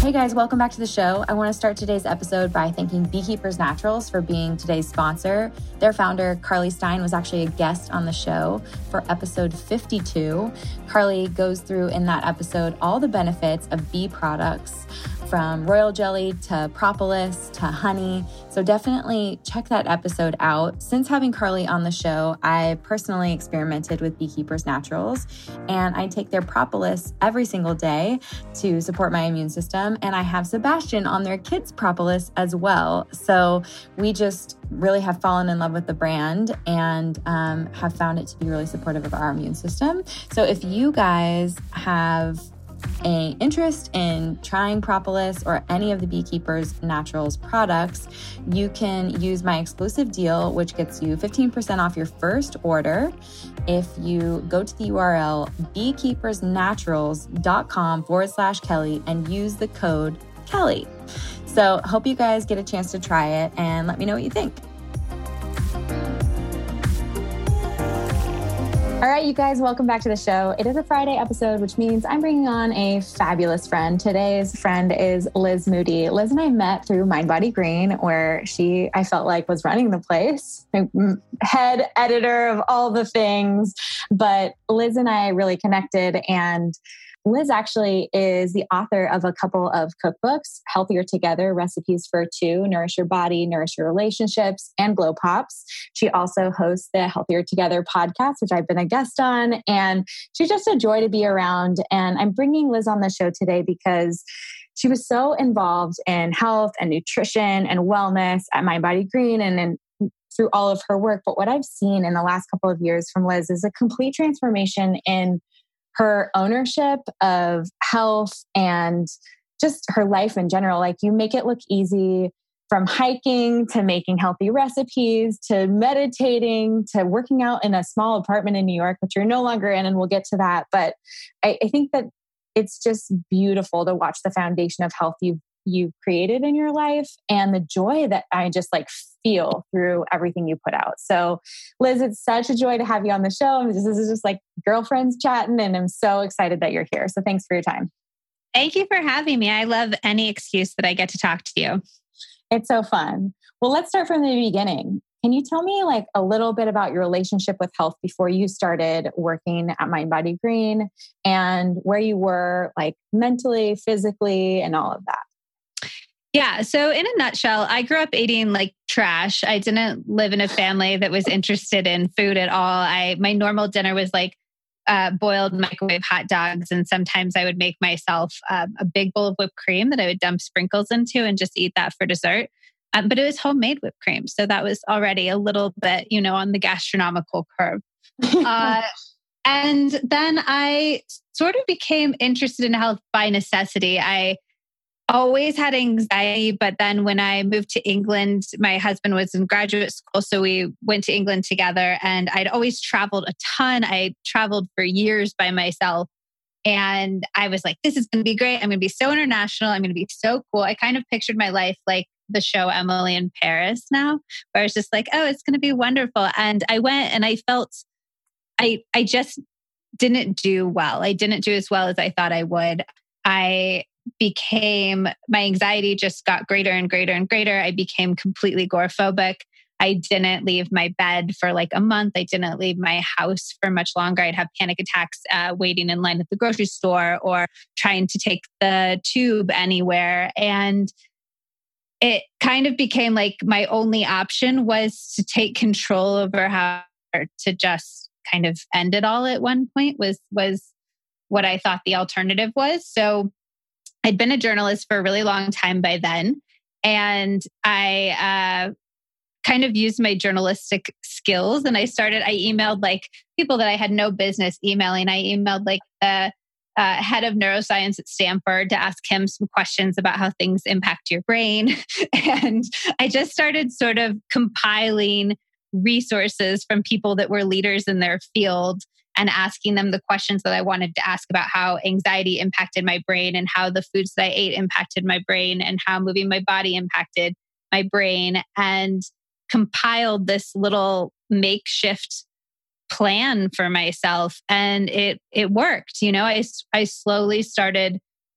Hey guys, welcome back to the show. I want to start today's episode by thanking Beekeepers Naturals for being today's sponsor. Their founder, Carly Stein, was actually a guest on the show for episode 52. Carly goes through in that episode all the benefits of bee products, from royal jelly to propolis to honey. So definitely check that episode out. Since having Carly on the show, I personally experimented with Beekeepers Naturals, and I take their propolis every single day to support my immune system. And I have Sebastian on their kids' propolis as well. So we just really have fallen in love with the brand and have found it to be really supportive of our immune system. So if you guys have an interest in trying propolis or any of the Beekeepers Naturals products, you can use my exclusive deal, which gets you 15% off your first order if you go to the URL beekeepersnaturals.com/Kelly and use the code Kelly. So hope you guys get a chance to try it and let me know what you think. All right, you guys, welcome back to the show. It is a Friday episode, which means I'm bringing on a fabulous friend. Today's friend is Liz Moody. Liz and I met through Mind Body Green, where I felt like was running the place, head editor of all the things. But Liz and I really connected, and Liz actually is the author of a couple of cookbooks, Healthier Together, Recipes for Two, Nourish Your Body, Nourish Your Relationships, and Glow Pops. She also hosts the Healthier Together podcast, which I've been a guest on, and she's just a joy to be around. And I'm bringing Liz on the show today because she was so involved in health and nutrition and wellness at Mind Body Green and through all of her work. But what I've seen in the last couple of years from Liz is a complete transformation in her ownership of health and just her life in general. Like, you make it look easy, from hiking to making healthy recipes to meditating to working out in a small apartment in New York, which you're no longer in, and we'll get to that. But I think that it's just beautiful to watch the foundation of health you've created in your life and the joy that I just feel through everything you put out. So Liz, it's such a joy to have you on the show. This is just like girlfriends chatting, and I'm so excited that you're here. So thanks for your time. Thank you for having me. I love any excuse that I get to talk to you. It's so fun. Well, let's start from the beginning. Can you tell me a little bit about your relationship with health before you started working at Mind Body Green, and where you were mentally, physically, and all of that? Yeah. So in a nutshell, I grew up eating like trash. I didn't live in a family that was interested in food at all. My normal dinner was boiled microwave hot dogs. And sometimes I would make myself a big bowl of whipped cream that I would dump sprinkles into and just eat that for dessert. But it was homemade whipped cream. So that was already a little bit, on the gastronomical curve. And then I sort of became interested in health by necessity. I always had anxiety, but then when I moved to England, my husband was in graduate school, so we went to England together, and I'd always traveled a ton. I traveled for years by myself, and I was like, this is going to be great. I'm going to be so international. I'm going to be so cool. I kind of pictured my life like the show Emily in Paris now, where I was just like, oh, it's going to be wonderful. And I went and I felt I just didn't do well. I didn't do as well as I thought I would. My anxiety just got greater and greater and greater. I became completely agoraphobic. I didn't leave my bed for a month. I didn't leave my house for much longer. I'd have panic attacks waiting in line at the grocery store or trying to take the tube anywhere. And it kind of became my only option was to take control over how to just kind of end it all at one point was what I thought the alternative was. So I'd been a journalist for a really long time by then. And I kind of used my journalistic skills, and I emailed people that I had no business emailing. I emailed the head of neuroscience at Stanford to ask him some questions about how things impact your brain. And I just started sort of compiling resources from people that were leaders in their field and asking them the questions that I wanted to ask about how anxiety impacted my brain and how the foods that I ate impacted my brain and how moving my body impacted my brain, and compiled this little makeshift plan for myself. And it worked. I slowly started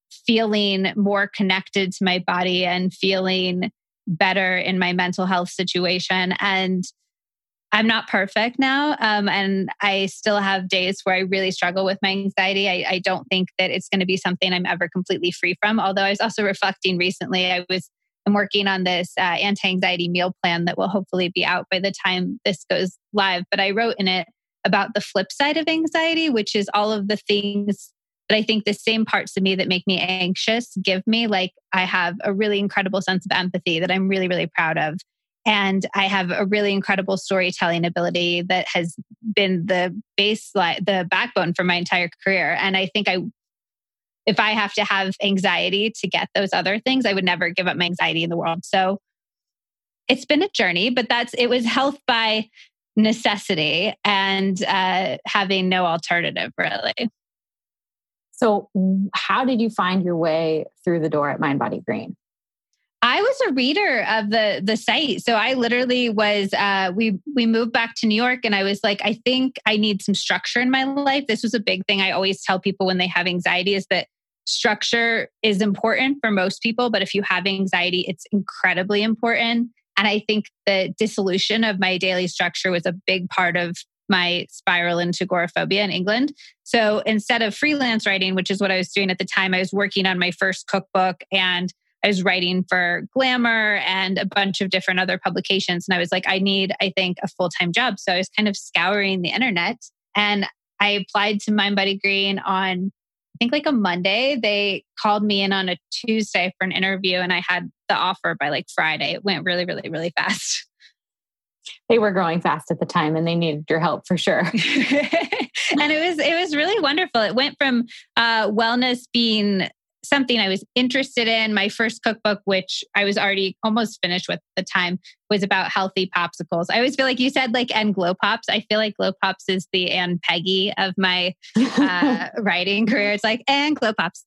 feeling more connected to my body and feeling better in my mental health situation. And I'm not perfect now. And I still have days where I really struggle with my anxiety. I don't think that it's going to be something I'm ever completely free from. Although I was also reflecting recently, I'm working on this anti-anxiety meal plan that will hopefully be out by the time this goes live. But I wrote in it about the flip side of anxiety, which is all of the things that I think the same parts of me that make me anxious give me. Like I have a really incredible sense of empathy that I'm really, really proud of. And I have a really incredible storytelling ability that has been the baseline, the backbone for my entire career. And I think if I have to have anxiety to get those other things, I would never give up my anxiety in the world. So it's been a journey, but it was health by necessity and having no alternative, really. So how did you find your way through the door at Mind Body Green? I was a reader of the site. So I literally was, we moved back to New York and I was like, I think I need some structure in my life. This was a big thing I always tell people when they have anxiety is that structure is important for most people. But if you have anxiety, it's incredibly important. And I think the dissolution of my daily structure was a big part of my spiral into agoraphobia in England. So instead of freelance writing, which is what I was doing at the time, I was working on my first cookbook and I was writing for Glamour and a bunch of different other publications. And I was like, I need, I think, a full-time job. So I was kind of scouring the internet and I applied to Mind Body Green on, I think like a Monday. They called me in on a Tuesday for an interview and I had the offer by like Friday. It went really, really, really fast. They were growing fast at the time and they needed your help for sure. And it was really wonderful. It went from wellness being something I was interested in. My first cookbook, which I was already almost finished with at the time, was about healthy popsicles. I always feel like you said like, and Glow Pops. I feel like Glow Pops is the Ann Peggy of my writing career. It's like, and Glow Pops.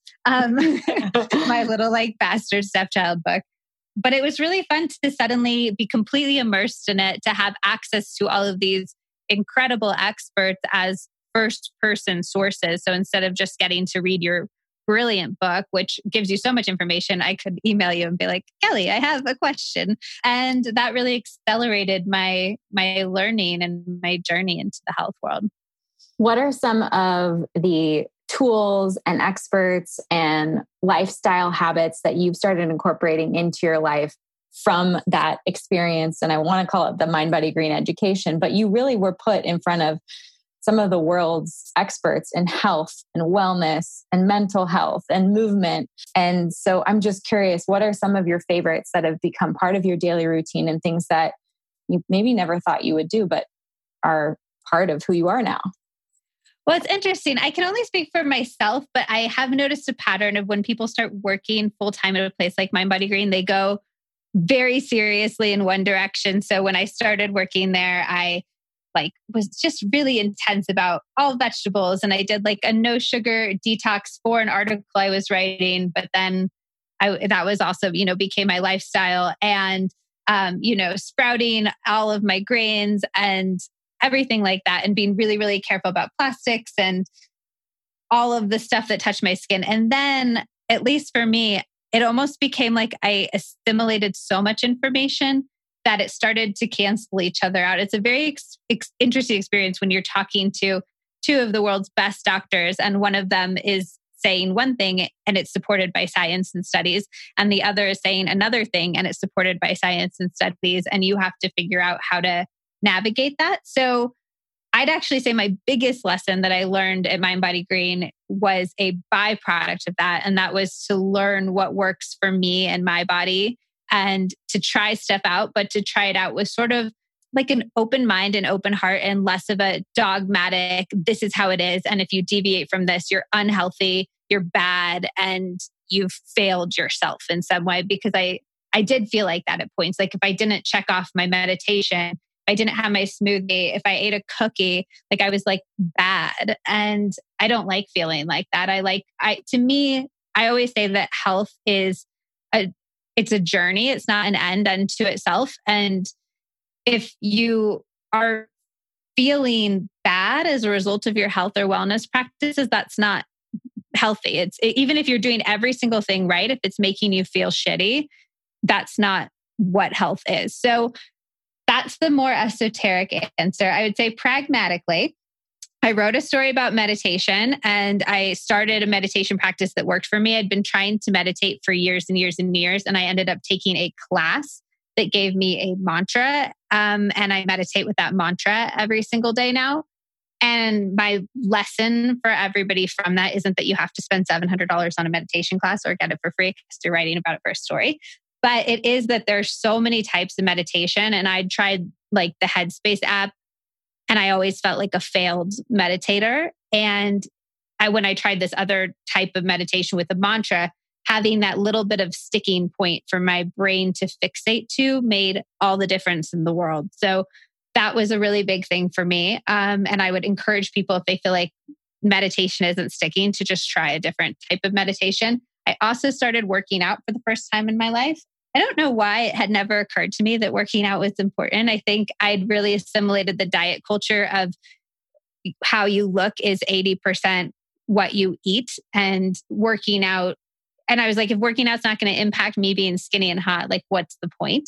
My little like bastard stepchild book. But it was really fun to suddenly be completely immersed in it, to have access to all of these incredible experts as first person sources. So instead of just getting to read your brilliant book, which gives you so much information, I could email you and be like, Kelly, I have a question. And that really accelerated my learning and my journey into the health world. What are some of the tools and experts and lifestyle habits that you've started incorporating into your life from that experience? And I want to call it the Mind Body Green education, but you really were put in front of some of the world's experts in health and wellness and mental health and movement. And so I'm just curious, what are some of your favorites that have become part of your daily routine and things that you maybe never thought you would do, but are part of who you are now? Well, it's interesting. I can only speak for myself, but I have noticed a pattern of when people start working full-time at a place like Mind Body Green, they go very seriously in one direction. So when I started working there, I was just really intense about all vegetables. And I did like a no sugar detox for an article I was writing, but then that was also, became my lifestyle and, sprouting all of my grains and everything like that, and being really, really careful about plastics and all of the stuff that touched my skin. And then, at least for me, it almost became like I assimilated so much information that it started to cancel each other out. It's a very interesting experience when you're talking to two of the world's best doctors, and one of them is saying one thing and it's supported by science and studies, and the other is saying another thing and it's supported by science and studies, and you have to figure out how to navigate that. So I'd actually say my biggest lesson that I learned at Mind Body Green was a byproduct of that, and that was to learn what works for me and my body, and to try stuff out, but to try it out with sort of like an open mind and open heart, and less of a dogmatic, this is how it is. And if you deviate from this, you're unhealthy, you're bad, and you've failed yourself in some way. Because I did feel like that at points. Like if I didn't check off my meditation, if I didn't have my smoothie, if I ate a cookie, like I was like bad. And I don't like feeling like that. To me, I always say that health is it's a journey. It's not an end unto itself. And if you are feeling bad as a result of your health or wellness practices, that's not healthy. Even if you're doing every single thing right, if it's making you feel shitty, that's not what health is. So that's the more esoteric answer. I would say pragmatically, I wrote a story about meditation and I started a meditation practice that worked for me. I'd been trying to meditate for years and years and years, and I ended up taking a class that gave me a mantra. And I meditate with that mantra every single day now. And my lesson for everybody from that isn't that you have to spend $700 on a meditation class or get it for free because you're writing about it for a story. But it is that there's so many types of meditation. And I tried like the Headspace app and I always felt like a failed meditator. And when I tried this other type of meditation with a mantra, having that little bit of sticking point for my brain to fixate to made all the difference in the world. So that was a really big thing for me. And I would encourage people, if they feel like meditation isn't sticking, to just try a different type of meditation. I also started working out for the first time in my life. I don't know why it had never occurred to me that working out was important. I think I'd really assimilated the diet culture of how you look is 80% what you eat, and working out. And I was like, if working out's not going to impact me being skinny and hot, like what's the point?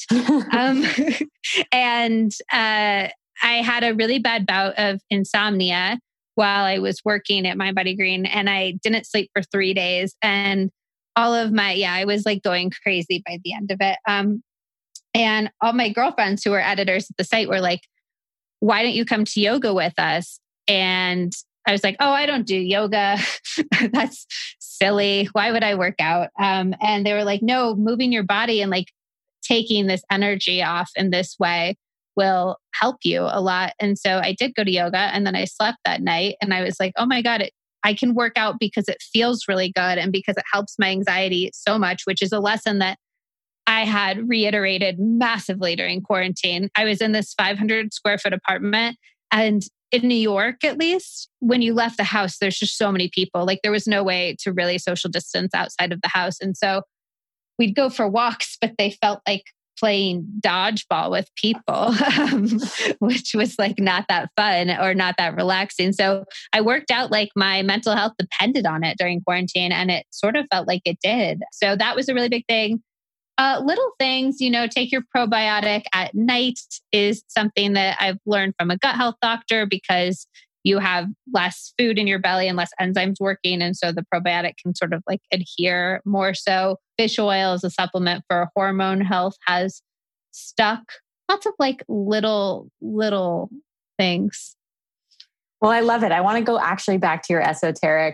And I had a really bad bout of insomnia while I was working at Mindbody Green, and I didn't sleep for 3 days. And I was like going crazy by the end of it. And all my girlfriends who were editors at the site were like, why don't you come to yoga with us? And I was like, oh, I don't do yoga. That's silly. Why would I work out? And they were like, no, moving your body and like taking this energy off in this way will help you a lot. And so I did go to yoga, and then I slept that night and I was like, oh my God, I can work out because it feels really good and because it helps my anxiety so much, which is a lesson that I had reiterated massively during quarantine. I was in this 500 square foot apartment, and in New York, at least, when you left the house, there's just so many people. Like there was no way to really social distance outside of the house. And so we'd go for walks, but they felt like playing dodgeball with people, which was like not that fun or not that relaxing. So I worked out like my mental health depended on it during quarantine, and it sort of felt like it did. So that was a really big thing. Little things, take your probiotic at night is something that I've learned from a gut health doctor, because you have less food in your belly and less enzymes working. And so the probiotic can sort of like adhere more so. Fish oil as a supplement for hormone health has stuck. Lots of like little things. Well, I love it. I want to go actually back to your esoteric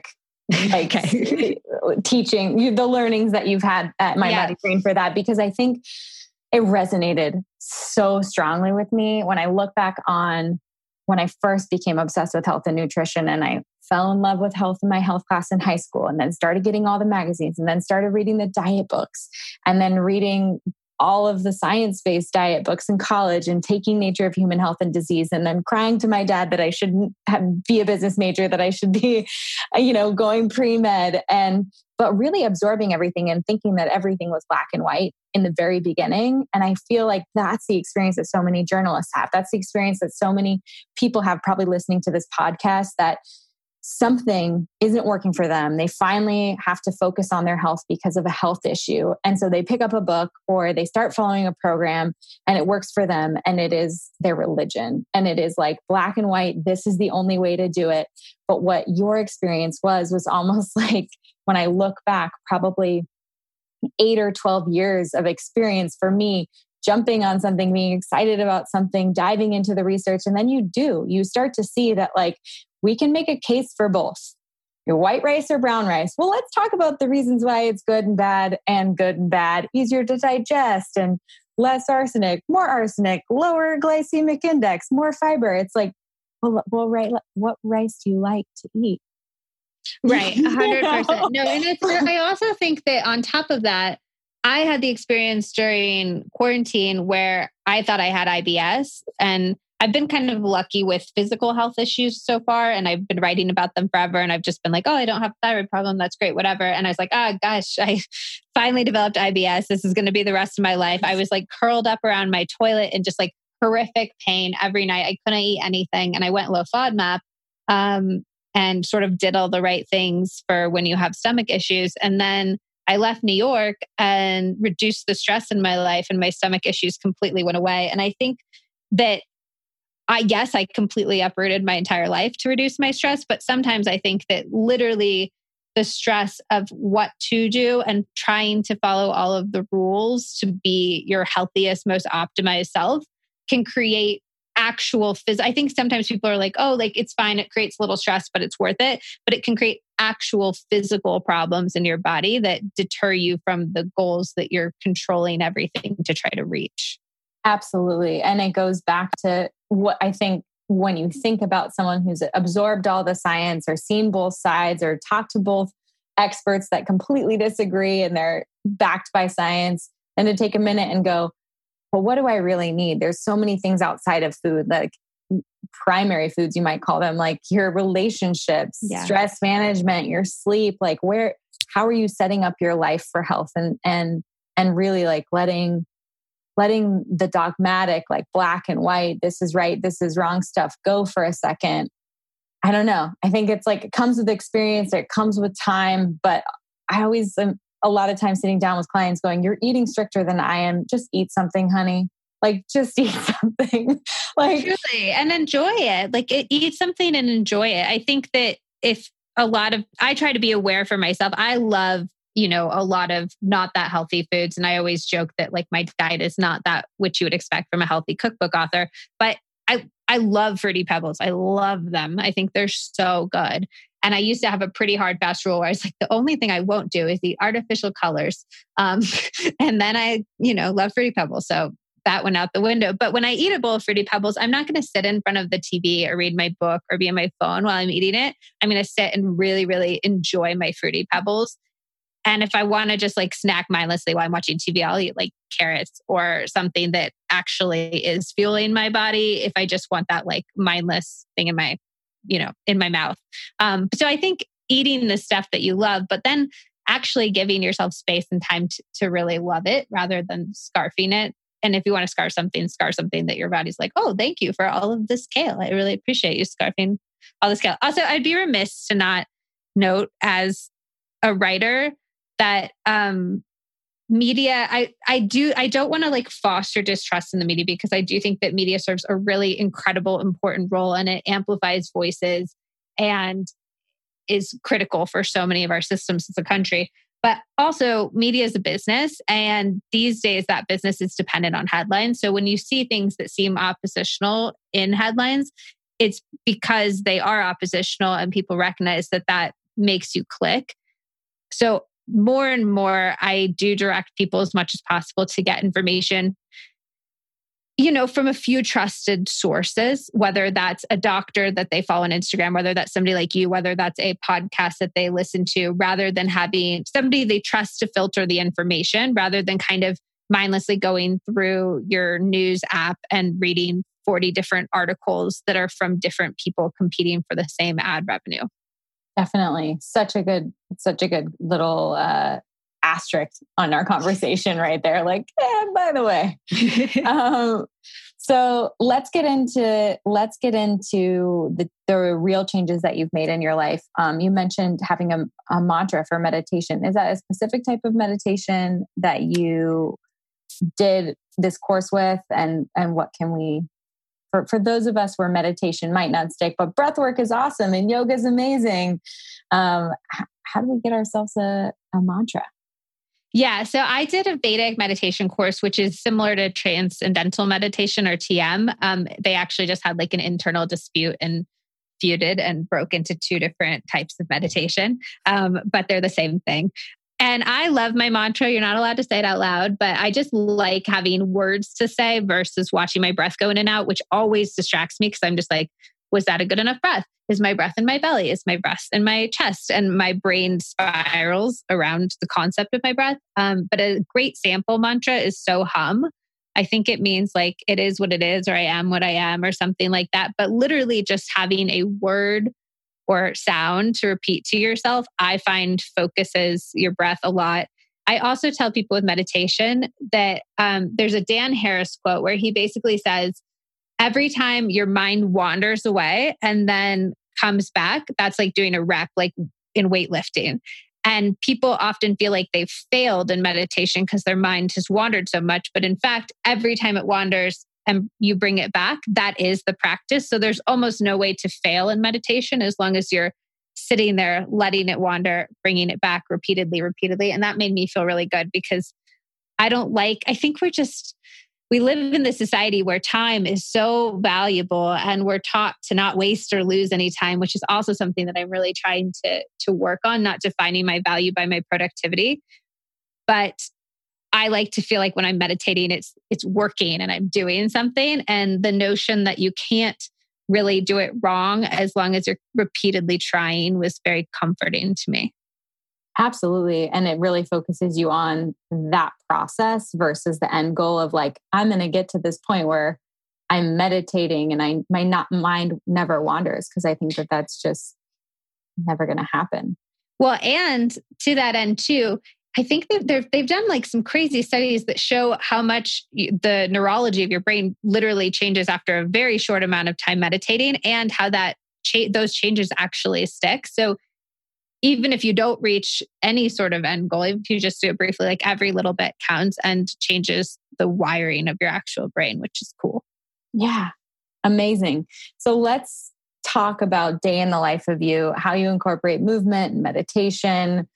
teaching, the learnings that you've had at Mindbody Green for that, because I think it resonated so strongly with me when I look back on when I first became obsessed with health and nutrition, and I fell in love with health in my health class in high school, and then started getting all the magazines, and then started reading the diet books, and then reading all of the science-based diet books in college, and taking Nature of Human Health and Disease, and then crying to my dad that I shouldn't be a business major, that I should be, going pre-med, but really absorbing everything and thinking that everything was black and white in the very beginning. And I feel like that's the experience that so many journalists have. That's the experience that so many people have probably listening to this podcast, that something isn't working for them. They finally have to focus on their health because of a health issue. And so they pick up a book or they start following a program and it works for them. And it is their religion. And it is like black and white. This is the only way to do it. But what your experience was almost like, when I look back, probably 8 or 12 years of experience for me, jumping on something, being excited about something, diving into the research. And then you start to see that like, we can make a case for both. Your white rice or brown rice. Well, let's talk about the reasons why it's good and bad, easier to digest and less arsenic, more arsenic, lower glycemic index, more fiber. It's like, well, right. What rice do you like to eat? Right. 100%. No, and I also think that on top of that, I had the experience during quarantine where I thought I had IBS, and I've been kind of lucky with physical health issues so far, and I've been writing about them forever. And I've just been like, oh, I don't have a thyroid problem. That's great, whatever. And I was like, gosh, I finally developed IBS. This is going to be the rest of my life. I was like curled up around my toilet in just like horrific pain every night. I couldn't eat anything. And I went low FODMAP. and sort of did all the right things for when you have stomach issues. And then I left New York and reduced the stress in my life, and my stomach issues completely went away. And I think that I completely uprooted my entire life to reduce my stress. But sometimes I think that literally the stress of what to do and trying to follow all of the rules to be your healthiest, most optimized self can create actual I think sometimes people are like, oh, like it's fine. It creates a little stress, but it's worth it. But it can create actual physical problems in your body that deter you from the goals that you're controlling everything to try to reach. Absolutely. And it goes back to what I think when you think about someone who's absorbed all the science or seen both sides or talked to both experts that completely disagree and they're backed by science, and to take a minute and go, well, what do I really need? There's so many things outside of food, like primary foods, you might call them, like your relationships, stress management, your sleep, like how are you setting up your life for health and really like letting the dogmatic, like black and white, this is right, this is wrong stuff go for a second. I don't know. I think it's like, it comes with experience, it comes with time, but I always am a lot of times sitting down with clients going, you're eating stricter than I am. Just eat something, honey. Like just eat something. Like truly, and enjoy it. Like eat something and enjoy it. I think that I try to be aware for myself. I love, a lot of not that healthy foods. And I always joke that like my diet is not that which you would expect from a healthy cookbook author. But I love Fruity Pebbles. I love them. I think they're so good. And I used to have a pretty hard fast rule where I was like, the only thing I won't do is eat artificial colors. And then I, love Fruity Pebbles. So that went out the window. But when I eat a bowl of Fruity Pebbles, I'm not going to sit in front of the TV or read my book or be on my phone while I'm eating it. I'm going to sit and really, really enjoy my Fruity Pebbles. And if I want to just like snack mindlessly while I'm watching TV, I'll eat like carrots or something that actually is fueling my body. If I just want that like mindless thing in my mouth. So I think eating the stuff that you love, but then actually giving yourself space and time to really love it rather than scarfing it. And if you want to scarf something that your body's like, oh, thank you for all of this kale. I really appreciate you scarfing all this kale. Also, I'd be remiss to not note as a writer that media, I don't want to like foster distrust in the media, because I do think that media serves a really incredible, important role, and it amplifies voices and is critical for so many of our systems as a country. But also media is a business, and these days that business is dependent on headlines. So when you see things that seem oppositional in headlines, it's because they are oppositional and people recognize that makes you click. So more and more, I do direct people as much as possible to get information, from a few trusted sources, whether that's a doctor that they follow on Instagram, whether that's somebody like you, whether that's a podcast that they listen to, rather than having somebody they trust to filter the information, rather than kind of mindlessly going through your news app and reading 40 different articles that are from different people competing for the same ad revenue. Definitely. Such a good little asterisk on our conversation right there. Like, by the way. So let's get into the real changes that you've made in your life. You mentioned having a mantra for meditation. Is that a specific type of meditation that you did this course with? And what can we, for those of us where meditation might not stick, but breath work is awesome and yoga is amazing. How do we get ourselves a mantra? Yeah. So I did a Vedic meditation course, which is similar to Transcendental Meditation or TM. They actually just had like an internal dispute and feuded and broke into two different types of meditation. But they're the same thing. And I love my mantra. You're not allowed to say it out loud, but I just like having words to say versus watching my breath go in and out, which always distracts me because I'm just like, was that a good enough breath? Is my breath in my belly? Is my breath in my chest? And my brain spirals around the concept of my breath. But a great sample mantra is So Hum. I think it means like, it is what it is, or I am what I am, or something like that. But literally just having a word or sound to repeat to yourself, I find focuses your breath a lot. I also tell people with meditation that there's a Dan Harris quote where he basically says, every time your mind wanders away and then comes back, that's like doing a rep, like in weightlifting. And people often feel like they've failed in meditation because their mind has wandered so much. But in fact, every time it wanders and you bring it back, that is the practice. So there's almost no way to fail in meditation as long as you're sitting there, letting it wander, bringing it back repeatedly. And that made me feel really good because I think we live in this society where time is so valuable and we're taught to not waste or lose any time, which is also something that I'm really trying to work on, not defining my value by my productivity. But I like to feel like when I'm meditating, it's working and I'm doing something. And the notion that you can't really do it wrong as long as you're repeatedly trying was very comforting to me. Absolutely. And it really focuses you on that process versus the end goal of like, I'm going to get to this point where I'm meditating and my mind never wanders, because I think that that's just never going to happen. Well, and to that end too, I think that they've done like some crazy studies that show how much the neurology of your brain literally changes after a very short amount of time meditating, and how that those changes actually stick. So even if you don't reach any sort of end goal, if you just do it briefly, like every little bit counts and changes the wiring of your actual brain, which is cool. Yeah. Amazing. So let's talk about day in the life of you, how you incorporate movement and meditation.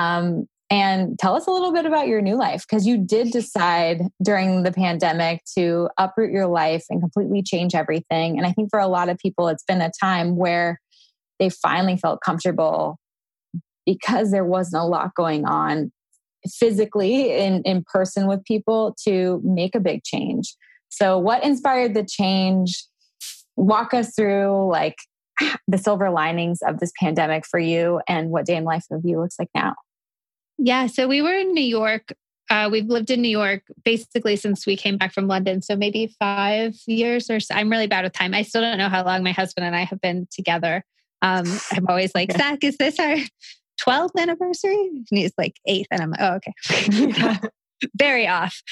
And tell us a little bit about your new life, because you did decide during the pandemic to uproot your life and completely change everything. And I think for a lot of people, it's been a time where they finally felt comfortable because there wasn't a lot going on physically in person with people to make a big change. So what inspired the change? Walk us through like the silver linings of this pandemic for you and what day in life of you looks like now. Yeah. So we were in New York. We've lived in New York basically since we came back from London. So maybe 5 years or so. I'm really bad with time. I still don't know how long my husband and I have been together. I'm always like, Zach, is this our 12th anniversary? And he's like 8th. And I'm like, oh, okay. Very off.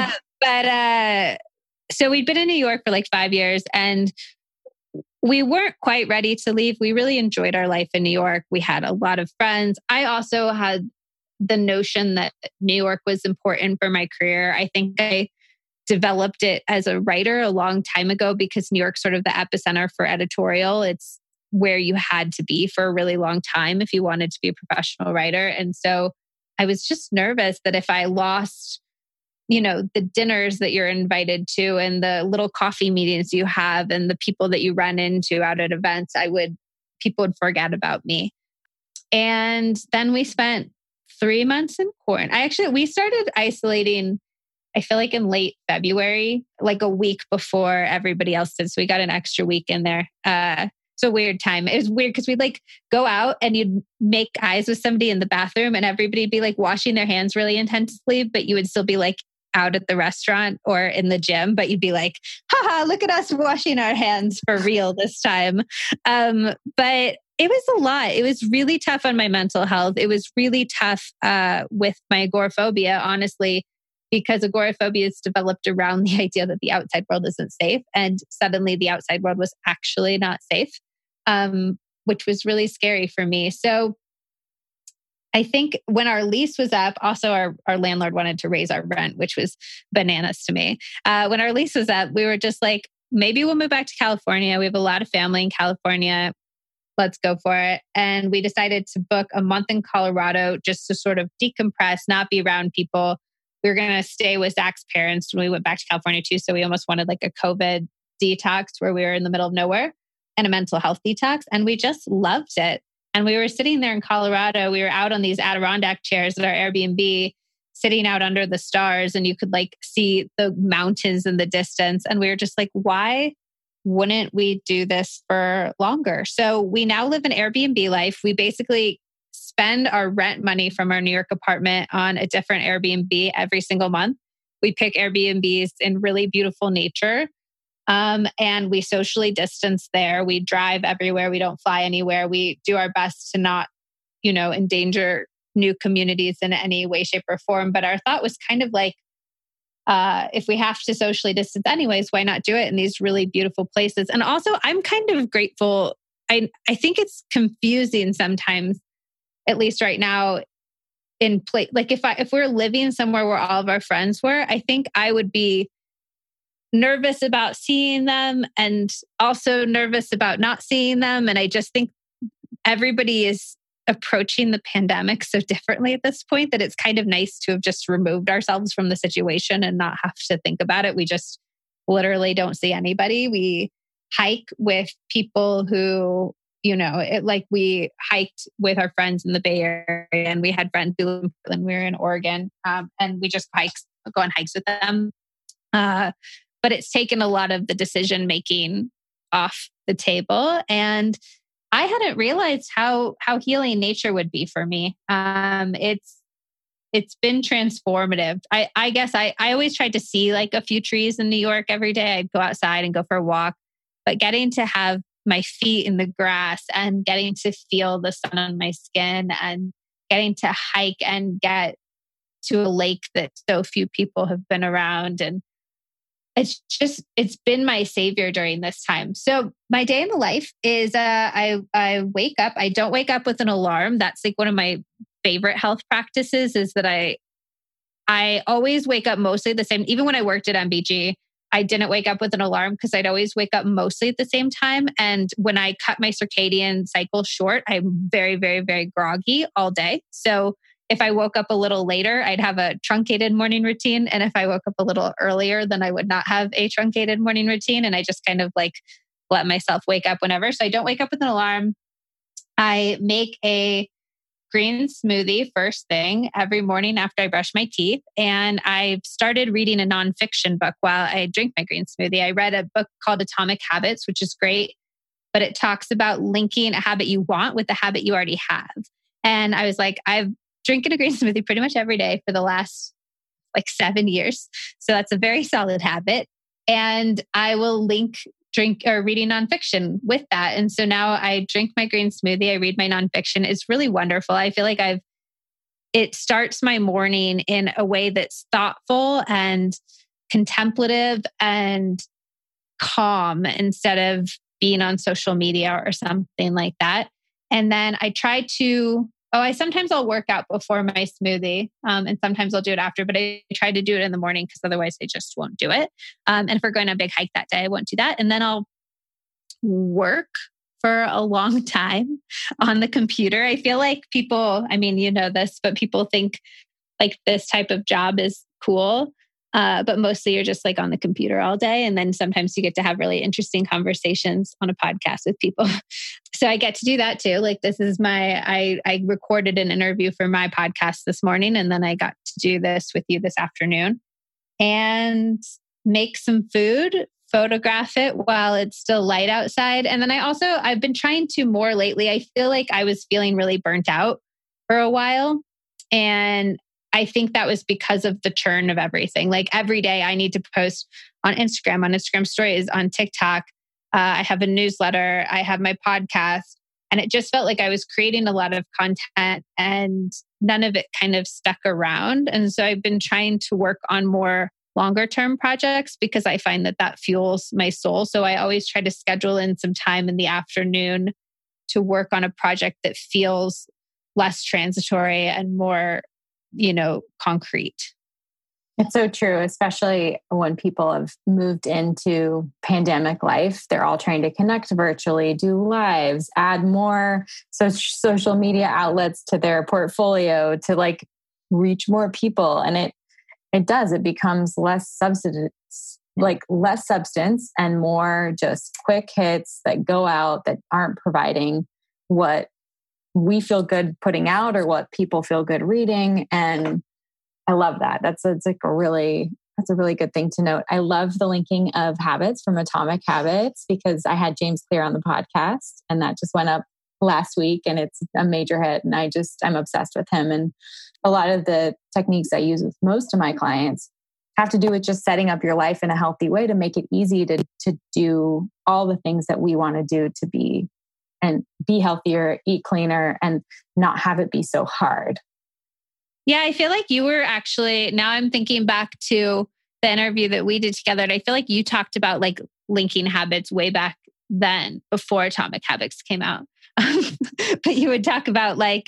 So we'd been in New York for like 5 years and we weren't quite ready to leave. We really enjoyed our life in New York. We had a lot of friends. I also had the notion that New York was important for my career. I think I developed it as a writer a long time ago because New York's sort of the epicenter for editorial. It's where you had to be for a really long time if you wanted to be a professional writer. And so I was just nervous that if I lost, the dinners that you're invited to and the little coffee meetings you have and the people that you run into out at events, people would forget about me. And then we spent 3 months in quarantine. We started isolating, I feel like in late February, like a week before everybody else did. So we got an extra week in there. It's a weird time. It was weird because we'd like go out and you'd make eyes with somebody in the bathroom and everybody'd be like washing their hands really intensely, but you would still be like out at the restaurant or in the gym, but you'd be like, haha, look at us washing our hands for real this time. But it was a lot. It was really tough on my mental health. It was really tough with my agoraphobia, honestly, because agoraphobia is developed around the idea that the outside world isn't safe. And suddenly the outside world was actually not safe, which was really scary for me. So I think when our lease was up, also our landlord wanted to raise our rent, which was bananas to me. When our lease was up, we were just like, maybe we'll move back to California. We have a lot of family in California. Let's go for it. And we decided to book a month in Colorado just to sort of decompress, not be around people. We were going to stay with Zach's parents when we went back to California too. So we almost wanted like a COVID detox where we were in the middle of nowhere and a mental health detox. And we just loved it. And we were sitting there in Colorado. We were out on these Adirondack chairs at our Airbnb, sitting out under the stars, and you could like see the mountains in the distance. And we were just like, why wouldn't we do this for longer? So we now live an Airbnb life. We basically spend our rent money from our New York apartment on a different Airbnb every single month. We pick Airbnbs in really beautiful nature. And we socially distance there. We drive everywhere. We don't fly anywhere. We do our best to not, endanger new communities in any way, shape, or form. But our thought was kind of like, if we have to socially distance anyways, why not do it in these really beautiful places? And also, I'm kind of grateful. I think it's confusing sometimes, at least right now in place. Like if we're living somewhere where all of our friends were, I think I would be nervous about seeing them and also nervous about not seeing them. And I just think everybody is approaching the pandemic so differently at this point that it's kind of nice to have just removed ourselves from the situation and not have to think about it. We just literally don't see anybody. We hike with people who, we hiked with our friends in the Bay Area, and we had friends who live in Portland. We were in Oregon, and we just go on hikes with them. But it's taken a lot of the decision making off the table. And I hadn't realized how healing nature would be for me. It's been transformative. I guess I always tried to see like a few trees in New York every day. I'd go outside and go for a walk, but getting to have my feet in the grass and getting to feel the sun on my skin and getting to hike and get to a lake that so few people have been around. And it's been my savior during this time. So my day in the life is I wake up. I don't wake up with an alarm. That's like one of my favorite health practices is that I always wake up mostly the same. Even when I worked at MBG, I didn't wake up with an alarm because I'd always wake up mostly at the same time. And when I cut my circadian cycle short, I'm very, very, very groggy all day. So if I woke up a little later, I'd have a truncated morning routine. And if I woke up a little earlier, then I would not have a truncated morning routine. And I just kind of like let myself wake up whenever. So I don't wake up with an alarm. I make a green smoothie first thing every morning after I brush my teeth. And I've started reading a nonfiction book while I drink my green smoothie. I read a book called Atomic Habits, which is great, but it talks about linking a habit you want with a habit you already have. And I was like, I've drinking a green smoothie pretty much every day for the last like 7 years. So that's a very solid habit. And I will link reading nonfiction with that. And so now I drink my green smoothie. I read my nonfiction. It's really wonderful. I feel like it starts my morning in a way that's thoughtful and contemplative and calm instead of being on social media or something like that. And then I try to I'll work out before my smoothie, and sometimes I'll do it after, but I try to do it in the morning because otherwise I just won't do it. And if we're going on a big hike that day, I won't do that. And then I'll work for a long time on the computer. I feel like people, this, but people think like this type of job is cool. But mostly you're just like on the computer all day. And then sometimes you get to have really interesting conversations on a podcast with people. So I get to do that too. Like this is I recorded an interview for my podcast this morning, and then I got to do this with you this afternoon and make some food, photograph it while it's still light outside. And then I've been trying to more lately. I feel like I was feeling really burnt out for a while. And I think that was because of the churn of everything. Like every day I need to post on Instagram stories, on TikTok. I have a newsletter. I have my podcast. And it just felt like I was creating a lot of content and none of it kind of stuck around. And so I've been trying to work on more longer term projects because I find that fuels my soul. So I always try to schedule in some time in the afternoon to work on a project that feels less transitory and more concrete. It's so true, especially when people have moved into pandemic life. They're all trying to connect virtually, do lives, add more social media outlets to their portfolio to like reach more people. And it becomes less substance and more just quick hits that go out that aren't providing what we feel good putting out or what people feel good reading. And I love that. That's a really good thing to note. I love the linking of habits from Atomic Habits because I had James Clear on the podcast and that just went up last week and it's a major hit. And I'm obsessed with him. And a lot of the techniques I use with most of my clients have to do with just setting up your life in a healthy way to make it easy to do all the things that we want to do to be healthier, eat cleaner, and not have it be so hard. Yeah, I feel like you were actually, now I'm thinking back to the interview that we did together. And I feel like you talked about like linking habits way back then, before Atomic Habits came out. But you would talk about like,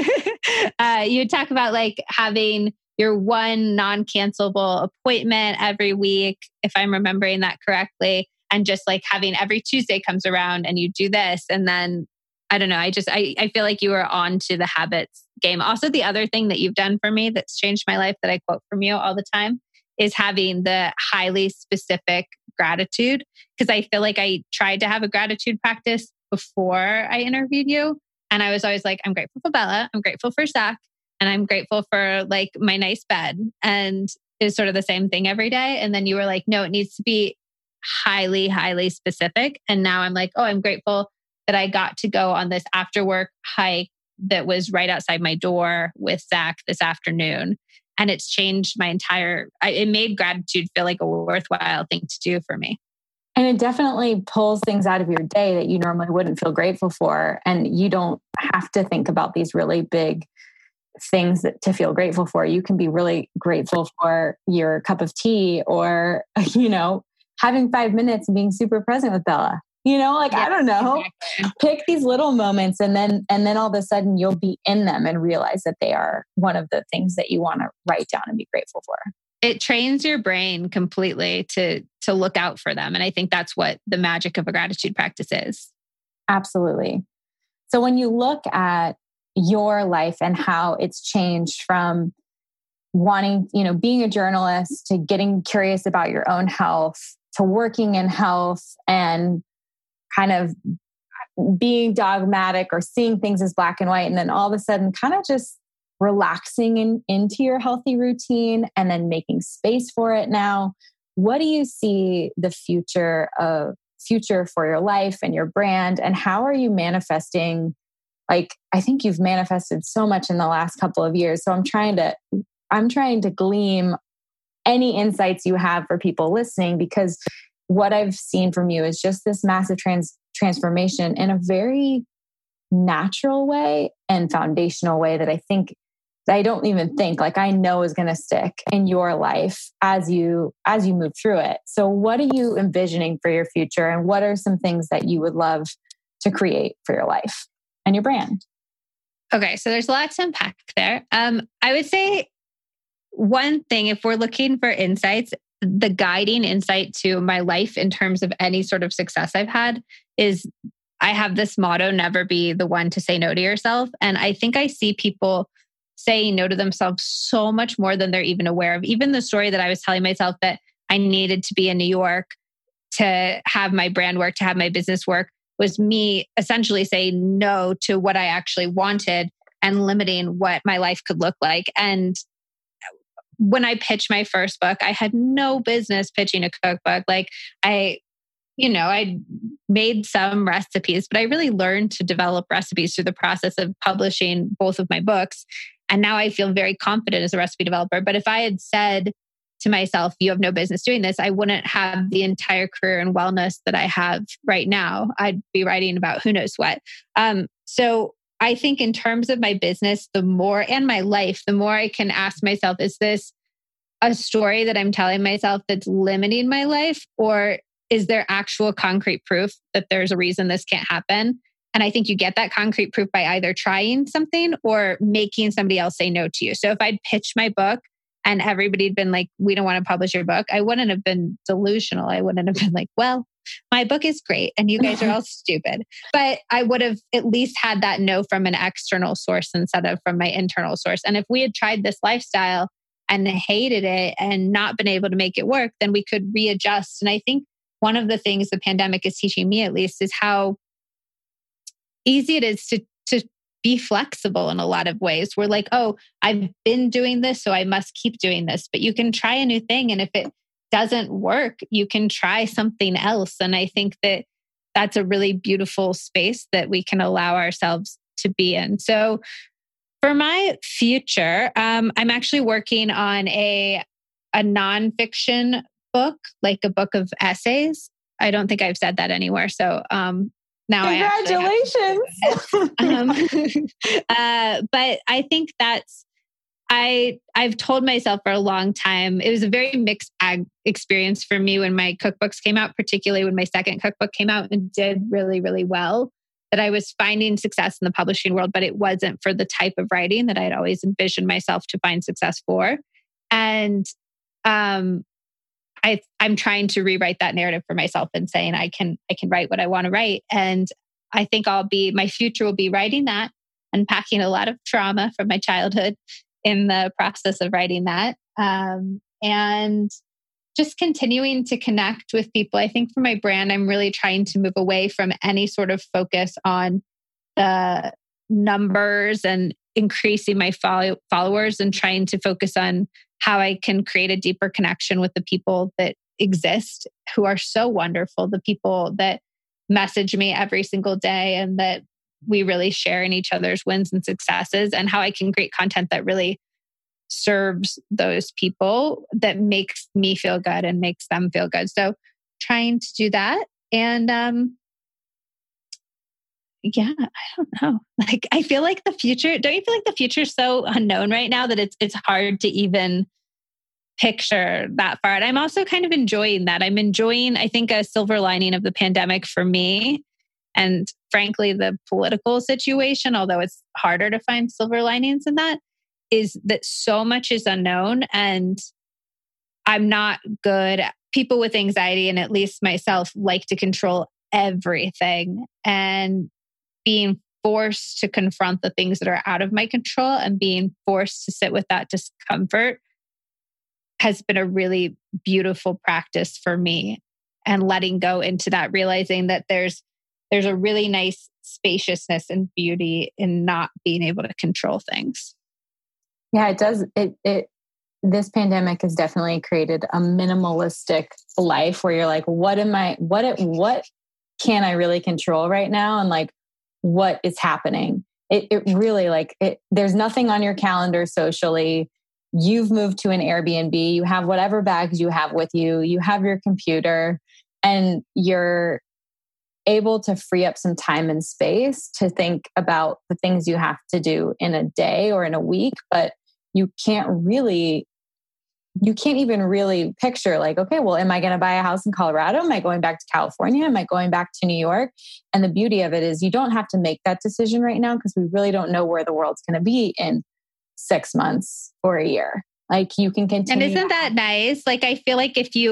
you would talk about like having your one non-cancelable appointment every week, if I'm remembering that correctly. And just like having every Tuesday comes around and you do this. And then, I don't know, I feel like you were on to the habits game. Also, the other thing that you've done for me that's changed my life that I quote from you all the time is having the highly specific gratitude. Because I feel like I tried to have a gratitude practice before I interviewed you. And I was always like, I'm grateful for Bella. I'm grateful for Zach. And I'm grateful for like my nice bed. And it's sort of the same thing every day. And then you were like, no, it needs to be highly, highly specific. And now I'm like, oh, I'm grateful that I got to go on this after work hike that was right outside my door with Zach this afternoon. And it's changed my it made gratitude feel like a worthwhile thing to do for me. And it definitely pulls things out of your day that you normally wouldn't feel grateful for. And you don't have to think about these really big things to feel grateful for. You can be really grateful for your cup of tea or, having 5 minutes and being super present with Bella. Yes, I don't know, exactly. Pick these little moments and then all of a sudden you'll be in them and realize that they are one of the things that you want to write down and be grateful for. It trains your brain completely to look out for them. And I think that's what the magic of a gratitude practice is. Absolutely. So when you look at your life and how it's changed from wanting, being a journalist to getting curious about your own health to working in health and kind of being dogmatic or seeing things as black and white, and then all of a sudden kind of just relaxing into your healthy routine and then making space for it now. What do you see the future for your life and your brand, and how are you manifesting? Like, I think you've manifested so much in the last couple of years. So I'm trying to glean any insights you have for people listening, because what I've seen from you is just this massive transformation in a very natural way and foundational way that I don't even think, like, I know is going to stick in your life as you move through it. So what are you envisioning for your future, and what are some things that you would love to create for your life and your brand? Okay, so there's a lot to unpack there. I would say one thing, if we're looking for insights, the guiding insight to my life in terms of any sort of success I've had is I have this motto, never be the one to say no to yourself. And I think I see people saying no to themselves so much more than they're even aware of. Even the story that I was telling myself that I needed to be in New York to have my brand work, to have my business work, was me essentially saying no to what I actually wanted and limiting what my life could look like. And when I pitched my first book, I had no business pitching a cookbook. Like I made some recipes, but I really learned to develop recipes through the process of publishing both of my books. And now I feel very confident as a recipe developer. But if I had said to myself, you have no business doing this, I wouldn't have the entire career in wellness that I have right now. I'd be writing about who knows what. So I think in terms of my business, and my life, the more I can ask myself, is this a story that I'm telling myself that's limiting my life? Or is there actual concrete proof that there's a reason this can't happen? And I think you get that concrete proof by either trying something or making somebody else say no to you. So if I'd pitched my book and everybody had been like, we don't want to publish your book, I wouldn't have been delusional. I wouldn't have been like, well, my book is great and you guys are all stupid. But I would have at least had that no from an external source instead of from my internal source. And if we had tried this lifestyle and hated it and not been able to make it work, then we could readjust. And I think one of the things the pandemic is teaching me, at least, is how easy it is to be flexible in a lot of ways. We're like, oh, I've been doing this, so I must keep doing this. But you can try a new thing. And if it doesn't work, you can try something else. And I think that that's a really beautiful space that we can allow ourselves to be in. So for my future, I'm actually working on a nonfiction book, like a book of essays. I don't think I've said that anywhere. So now congratulations. But I think I've told myself for a long time, it was a very mixed bag experience for me when my cookbooks came out, particularly when my second cookbook came out and did really, really well, that I was finding success in the publishing world, but it wasn't for the type of writing that I'd always envisioned myself to find success for. And I'm trying to rewrite that narrative for myself and saying I can write what I want to write. And I think my future will be writing that, unpacking a lot of trauma from my childhood in the process of writing that. And just continuing to connect with people. I think for my brand, I'm really trying to move away from any sort of focus on the numbers and increasing my followers, and trying to focus on how I can create a deeper connection with the people that exist, who are so wonderful, the people that message me every single day and that we really share in each other's wins and successes, and how I can create content that really serves those people, that makes me feel good and makes them feel good. So trying to do that. And yeah, I don't know. Like, I feel like the future, don't you feel like the future is so unknown right now that it's hard to even picture that far? And I'm also kind of enjoying that. I'm enjoying, I think, a silver lining of the pandemic for me. And frankly, the political situation, although it's harder to find silver linings in that, is that so much is unknown. And I'm not good. People with anxiety, and at least myself, like to control everything. And being forced to confront the things that are out of my control and being forced to sit with that discomfort has been a really beautiful practice for me. And letting go into that, realizing that there's a really nice spaciousness and beauty in not being able to control things. Yeah, it does. This pandemic has definitely created a minimalistic life where you're like, what can I really control right now? And like, what is happening? It really there's nothing on your calendar socially. You've moved to an Airbnb, you have whatever bags you have with you, you have your computer, and you're able to free up some time and space to think about the things you have to do in a day or in a week. But you can't even really picture like, okay, well, am I going to buy a house in Colorado? Am I going back to California? Am I going back to New York? And the beauty of it is you don't have to make that decision right now, because we really don't know where the world's going to be in 6 months or a year. Like, you can continue. And isn't that nice? Like, I feel like if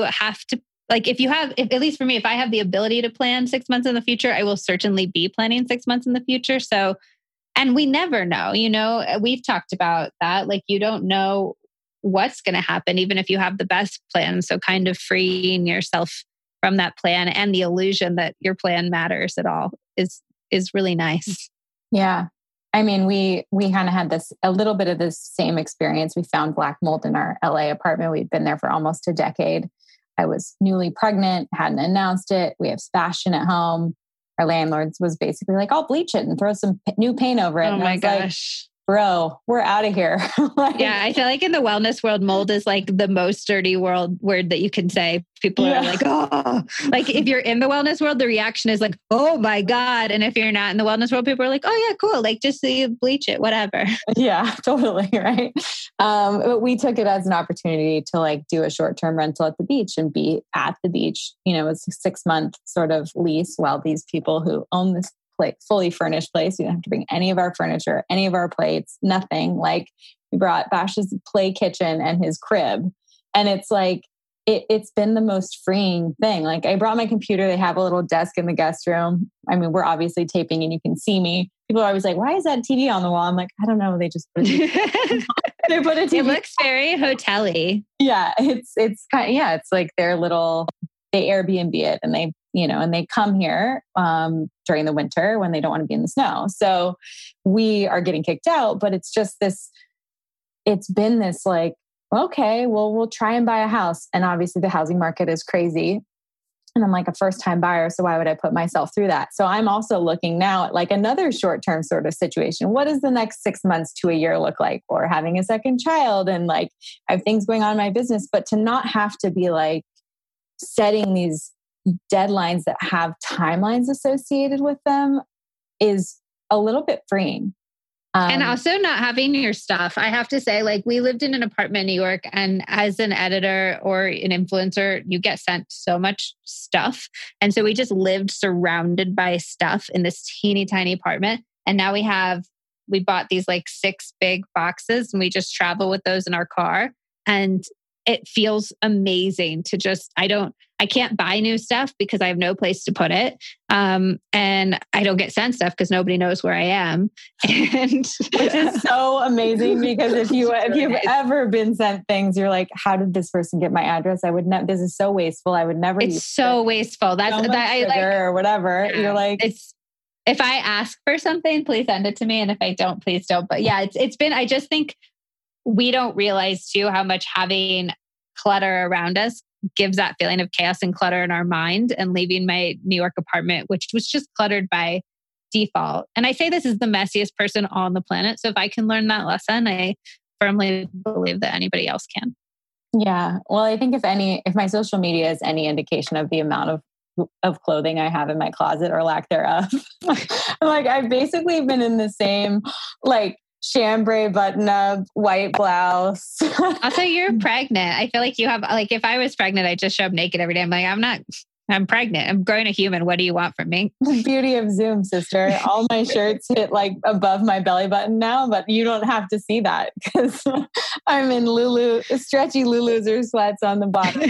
at least for me, if I have the ability to plan 6 months in the future, I will certainly be planning 6 months in the future. So, and we never know, we've talked about that. Like, you don't know what's going to happen, even if you have the best plan. So kind of freeing yourself from that plan and the illusion that your plan matters at all is really nice. Yeah. I mean, we kind of had a little bit of this same experience. We found black mold in our LA apartment. We'd been there for almost a decade. I was newly pregnant, hadn't announced it. We have Sebastian at home. Our landlord was basically like, I'll bleach it and throw some new paint over it. Oh and my gosh. Bro, we're out of here. Yeah, I feel like in the wellness world, mold is like the most dirty word that you can say. People are like, oh, like if you're in the wellness world, the reaction is like, oh my God. And if you're not in the wellness world, people are like, oh yeah, cool. Like just bleach it, whatever. Yeah, totally. Right. But we took it as an opportunity to like do a short-term rental at the beach and be at the beach. It's a 6-month sort of lease while these people who own this fully furnished place. We don't have to bring any of our furniture, any of our plates, nothing. Like, we brought Bash's play kitchen and his crib. And it's like, it's been the most freeing thing. Like, I brought my computer. They have a little desk in the guest room. I mean, we're obviously taping and you can see me. People are always like, why is that TV on the wall? I'm like, I don't know. They just put a TV. They put a TV. It looks very hotel-y. Yeah. It's kind of, yeah, it's like their little, they Airbnb it and they, and they come here during the winter when they don't want to be in the snow. So we are getting kicked out, but it's just it's been this like, okay, well, we'll try and buy a house. And obviously the housing market is crazy. And I'm like a first-time buyer, so why would I put myself through that? So I'm also looking now at like another short-term sort of situation. What does the next 6 months to a year look like? Or having a second child, and like I have things going on in my business, but to not have to be like setting these deadlines that have timelines associated with them is a little bit freeing. And also not having your stuff. I have to say, like, we lived in an apartment in New York, and as an editor or an influencer, you get sent so much stuff. And so we just lived surrounded by stuff in this teeny tiny apartment. And now we bought these like 6 big boxes, and we just travel with those in our car. And it feels amazing to just, I can't buy new stuff because I have no place to put it. And I don't get sent stuff because nobody knows where I am. And which is so amazing, because if you've ever been sent things, you're like, how did this person get my address? I would never, this is so wasteful. I would never. It's so wasteful. That's so that I like, or whatever. Yeah, you're like, if I ask for something, please send it to me. And if I don't, please don't. But yeah, it's been, I just think we don't realize too how much having clutter around us gives that feeling of chaos and clutter in our mind. And leaving my New York apartment, which was just cluttered by default. And I say this is the messiest person on the planet. So if I can learn that lesson, I firmly believe that anybody else can. Yeah. Well, I think if my social media is any indication of the amount of clothing I have in my closet or lack thereof, like I've basically been in the same like chambray button up, white blouse. Also, you're pregnant. I feel like you have, like, if I was pregnant, I'd just show up naked every day. I'm like, I'm pregnant. I'm growing a human. What do you want from me? The beauty of Zoom, sister. All my shirts hit like above my belly button now, but you don't have to see that because I'm in stretchy Lulus or sweats on the bottom.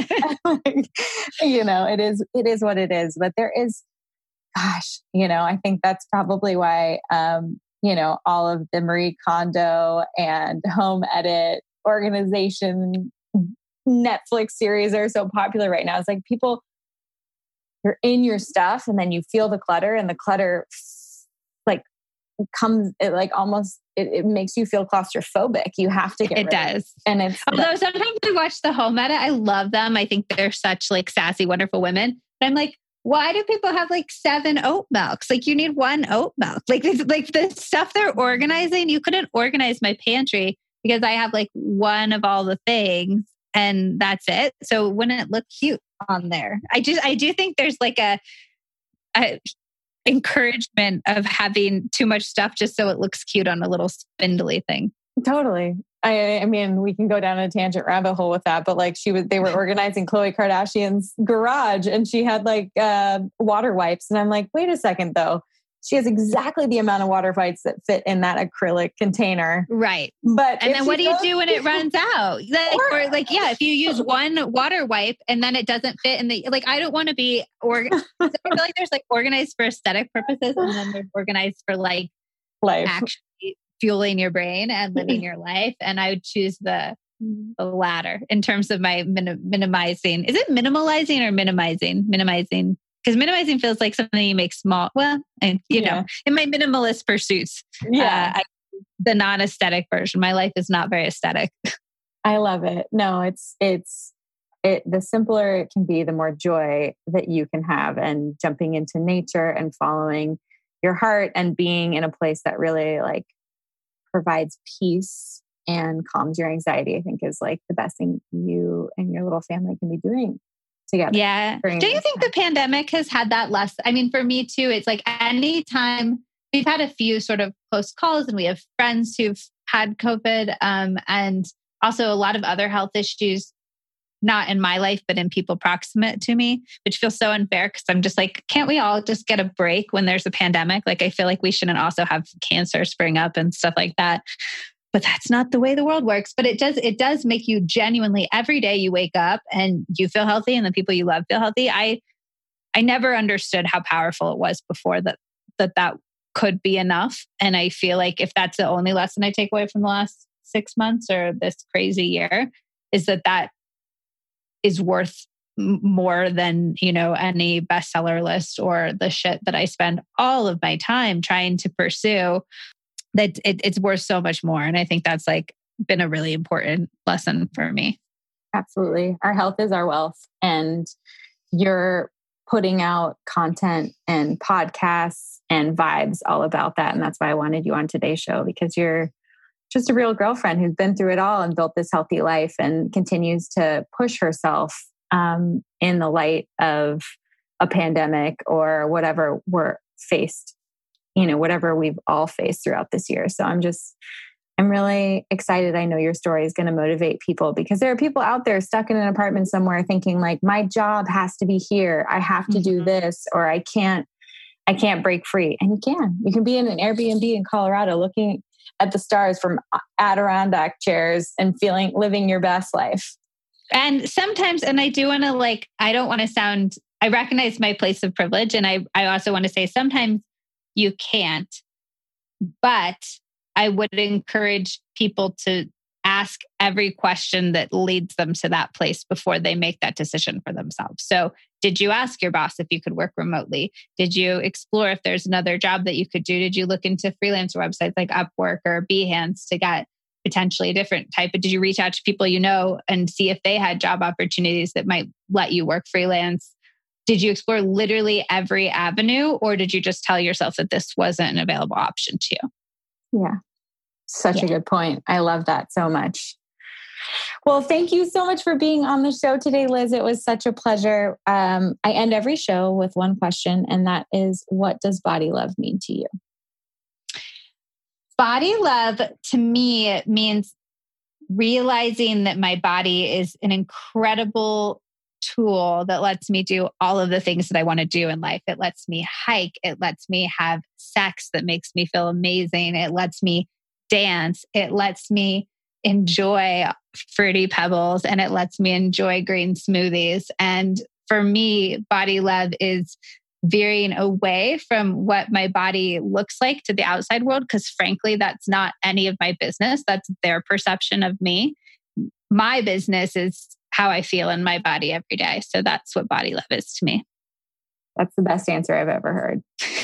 It is what it is. But there is, gosh, I think that's probably why, all of the Marie Kondo and home edit organization Netflix series are so popular right now. It's like people, you're in your stuff and then you feel the clutter, and the clutter like comes, it makes you feel claustrophobic. You have to get rid does. Of it. And it's, although sometimes I watch the home edit, I love them. I think they're such like sassy, wonderful women. But I'm like, why do people have like 7 oat milks? Like you need 1 oat milk. Like the stuff they're organizing, you couldn't organize my pantry because I have like 1 of all the things and that's it. So wouldn't it look cute on there? I do think there's like a encouragement of having too much stuff just so it looks cute on a little spindly thing. Totally. I mean, we can go down a tangent rabbit hole with that, but like they were organizing Khloe Kardashian's garage and she had like water wipes. And I'm like, wait a second though. She has exactly the amount of water wipes that fit in that acrylic container. Right. But and then what do you do when it runs out? If you use 1 water wipe and then it doesn't fit in the, like, I don't want to be organized. I feel like there's like organized for aesthetic purposes and then there's organized for like life. Actually fueling your brain and living your life. And I would choose the latter in terms of my minimizing. Is it minimalizing or minimizing? Minimizing. Because minimizing feels like something you make small. Well, and in my minimalist pursuits, the non-aesthetic version. My life is not very aesthetic. I love it. No, it's the simpler it can be, the more joy that you can have, and jumping into nature and following your heart and being in a place that really like provides peace and calms your anxiety, I think is like the best thing you and your little family can be doing together. Yeah. Do you think the pandemic has had that less? I mean, for me too, it's like anytime we've had a few sort of close calls and we have friends who've had COVID and also a lot of other health issues, not in my life, but in people proximate to me, which feels so unfair because I'm just like, can't we all just get a break when there's a pandemic? Like, I feel like we shouldn't also have cancer spring up and stuff like that. But that's not the way the world works. But it does make you genuinely, every day you wake up and you feel healthy and the people you love feel healthy. I never understood how powerful it was before that could be enough. And I feel like if that's the only lesson I take away from the last 6 months or this crazy year, is that is worth more than, any bestseller list or the shit that I spend all of my time trying to pursue. That it's worth so much more. And I think that's like been a really important lesson for me. Absolutely. Our health is our wealth. And you're putting out content and podcasts and vibes all about that. And that's why I wanted you on today's show, because you're just a real girlfriend who's been through it all and built this healthy life and continues to push herself in the light of a pandemic or whatever we're faced whatever we've all faced throughout this year. So I'm really excited. I know your story is going to motivate people, because there are people out there stuck in an apartment somewhere thinking like, my job has to be here. I have to do this, or I can't break free. And you can be in an Airbnb in Colorado looking at the stars from Adirondack chairs and living your best life. And sometimes, and I do want to I don't want to sound, I recognize my place of privilege. And I also want to say sometimes you can't, but I would encourage people to ask every question that leads them to that place before they make that decision for themselves. So did you ask your boss if you could work remotely? Did you explore if there's another job that you could do? Did you look into freelancer websites like Upwork or Behance to get potentially a different type? Did you reach out to people and see if they had job opportunities that might let you work freelance? Did you explore literally every avenue, or did you just tell yourself that this wasn't an available option to you? Yeah. Such a good point. I love that so much. Well, thank you so much for being on the show today, Liz. It was such a pleasure. I end every show with one question, and that is, what does body love mean to you? Body love to me means realizing that my body is an incredible tool that lets me do all of the things that I want to do in life. It lets me hike. It lets me have sex that makes me feel amazing. It lets me dance. It lets me enjoy fruity pebbles, and it lets me enjoy green smoothies. And for me, body love is veering away from what my body looks like to the outside world, because frankly, that's not any of my business. That's their perception of me. My business is how I feel in my body every day. So that's what body love is to me. That's the best answer I've ever heard.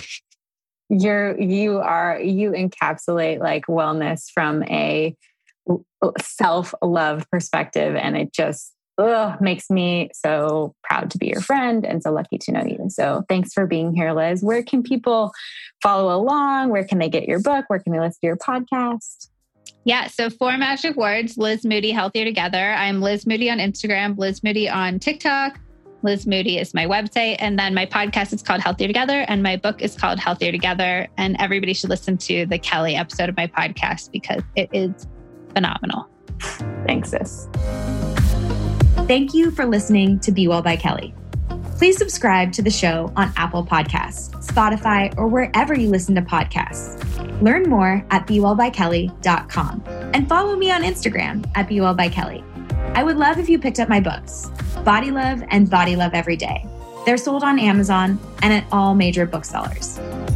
You encapsulate wellness from a self-love perspective. And it just makes me so proud to be your friend and so lucky to know you. So thanks for being here, Liz. Where can people follow along? Where can they get your book? Where can they listen to your podcast? Yeah. So 4 magic words: Liz Moody, Healthier Together. I'm Liz Moody on Instagram, Liz Moody on TikTok. Liz Moody is my website. And then my podcast is called Healthier Together. And my book is called Healthier Together. And everybody should listen to the Kelly episode of my podcast because it is phenomenal. Thanks, sis. Thank you for listening to Be Well by Kelly. Please subscribe to the show on Apple Podcasts, Spotify, or wherever you listen to podcasts. Learn more at BeWellByKelly.com and follow me on Instagram at BeWellByKelly. I would love if you picked up my books, Body Love and Body Love Every Day. They're sold on Amazon and at all major booksellers.